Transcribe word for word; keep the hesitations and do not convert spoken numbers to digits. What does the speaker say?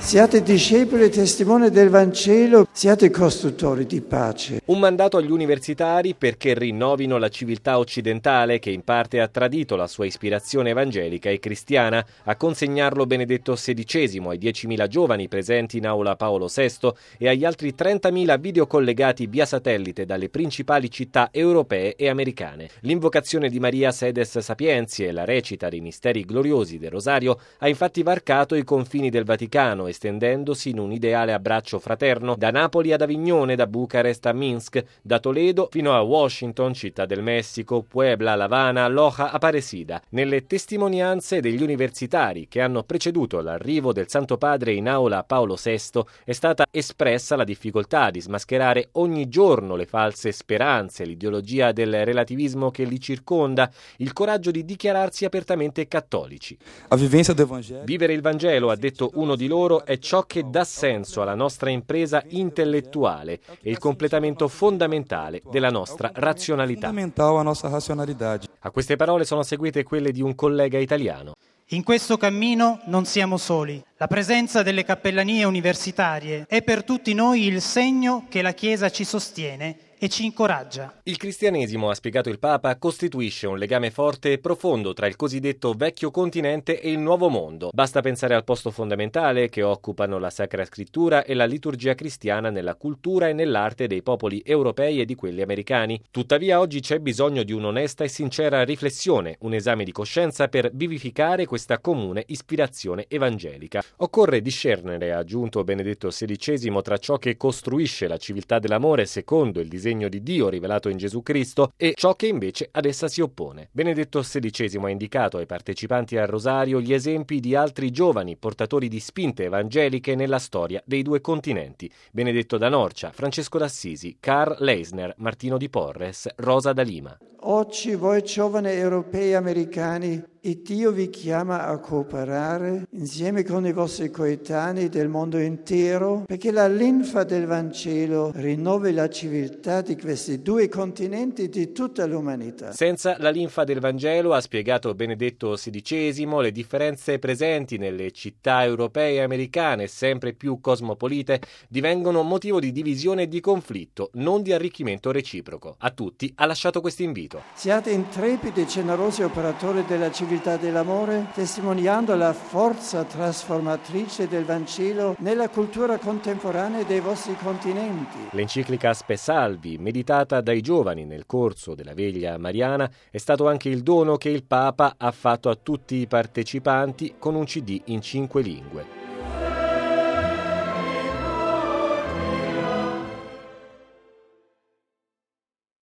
Siate discepoli e testimoni del Vangelo, siate costruttori di pace. Un mandato agli universitari perché rinnovino la civiltà occidentale che in parte ha tradito la sua ispirazione evangelica e cristiana. A consegnarlo Benedetto sedicesimo ai diecimila giovani presenti in aula Paolo sesto e agli altri trentamila videocollegati via satellite dalle principali città europee e americane. L'invocazione di Maria Sedes Sapientiae e la recita dei misteri gloriosi del Rosario ha infatti varcato i confini del Vaticano, estendendosi in un ideale abbraccio fraterno da Napoli ad Avignone, da Bucarest a Minsk, da Toledo fino a Washington, Città del Messico, Puebla, L'Havana, Loja, Aparecida. Nelle testimonianze degli universitari che hanno preceduto l'arrivo del Santo Padre in aula Paolo sesto è stata espressa la difficoltà di smascherare ogni giorno le false speranze, l'ideologia del relativismo che li circonda, il coraggio di dichiararsi apertamente cattolici. A vivenza del Vangelo. Vivere il Vangelo, ha detto uno di loro, è ciò che dà senso alla nostra impresa intellettuale e il completamento fondamentale della nostra razionalità. Fondamentale a nostra razionalità. A queste parole sono seguite quelle di un collega italiano. In questo cammino non siamo soli. La presenza delle cappellanie universitarie è per tutti noi il segno che la Chiesa ci sostiene e ci incoraggia. Il cristianesimo, ha spiegato il Papa, costituisce un legame forte e profondo tra il cosiddetto vecchio continente e il nuovo mondo. Basta pensare al posto fondamentale che occupano la Sacra Scrittura e la liturgia cristiana nella cultura e nell'arte dei popoli europei e di quelli americani. Tuttavia oggi c'è bisogno di un'onesta e sincera riflessione, un esame di coscienza per vivificare questa comune ispirazione evangelica. Occorre discernere, ha aggiunto Benedetto sedicesimo, tra ciò che costruisce la civiltà dell'amore secondo il disegno di Dio rivelato in Gesù Cristo e ciò che invece ad essa si oppone. Benedetto sedicesimo ha indicato ai partecipanti al Rosario gli esempi di altri giovani portatori di spinte evangeliche nella storia dei due continenti: Benedetto da Norcia, Francesco d'Assisi, Karl Leisner, Martino di Porres, Rosa da Lima. Oggi voi giovani europei e americani, e Dio vi chiama a cooperare insieme con i vostri coetanei del mondo intero perché la linfa del Vangelo rinnovi la civiltà di questi due continenti e di tutta l'umanità. Senza la linfa del Vangelo, ha spiegato Benedetto sedicesimo, le differenze presenti nelle città europee e americane, sempre più cosmopolite, divengono motivo di divisione e di conflitto, non di arricchimento reciproco. A tutti ha lasciato questo invito. Siate intrepidi e generosi operatori della civiltà dell'amore, testimoniando la forza trasformatrice del Vangelo nella cultura contemporanea dei vostri continenti. L'enciclica Spe Salvi, meditata dai giovani nel corso della veglia mariana, è stato anche il dono che il Papa ha fatto a tutti i partecipanti con un C D in cinque lingue.